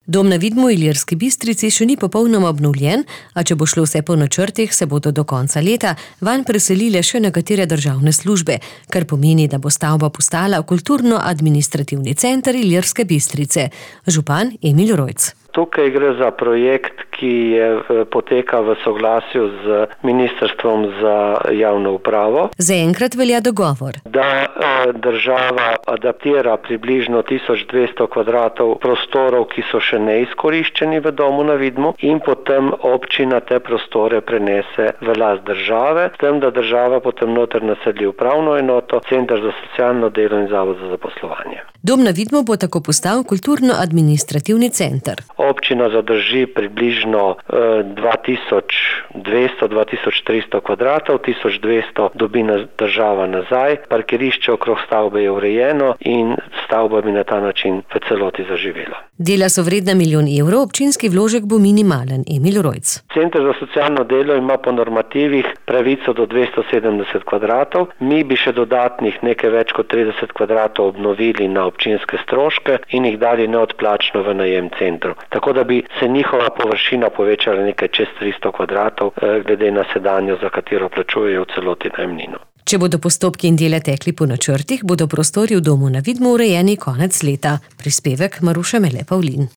Dom na Vidmu v Ilirski Bistrici še ni popolnoma obnovljen, a če bo šlo vse po načrtih, se bodo do konca leta vanj preselile še nekatere državne službe, kar pomeni, da bo stavba postala kulturno-administrativni center Ilirske Bistrice. Župan Emil Rojc. Tukaj gre za projekt, ki poteka v soglasju z Ministrstvom za javno upravo. Zaenkrat velja dogovor, da država adaptira približno 1200 kvadratov prostorov, ki so še neizkoriščeni v Domu na Vidmu, in potem občina te prostore prenese v last države, s tem, da država potem noter naseli upravno enoto, center za socialno delo in zavod za zaposlovanje. Dom na Vidmu bo tako postal kulturno-administrativni center. Občina zadrži približno 2200-2300 kvadratov, 1200 dobi država nazaj, parkirišče okrog stavbe je urejeno in stavba bi na ta način v celoti zaživela. Dela so vredna 1 milijon evrov, občinski vložek bo minimalen. Emil Rojc. Center za socialno delo ima po normativih pravico do 270 kvadratov. Mi bi še dodatnih nekaj več kot 30 kvadratov obnovili na občinske stroške in jih dali neodplačno v najem centru. Tako da bi se njihova površina povečala nekaj čez 300 kvadratov, glede na sedanjo, za katero plačujejo v celoti najemnino. Če bodo postopki in dela tekli po načrtih, bodo prostori v Domu na Vidmu urejeni konec leta. Prispevek Maruša Mele Pavlin.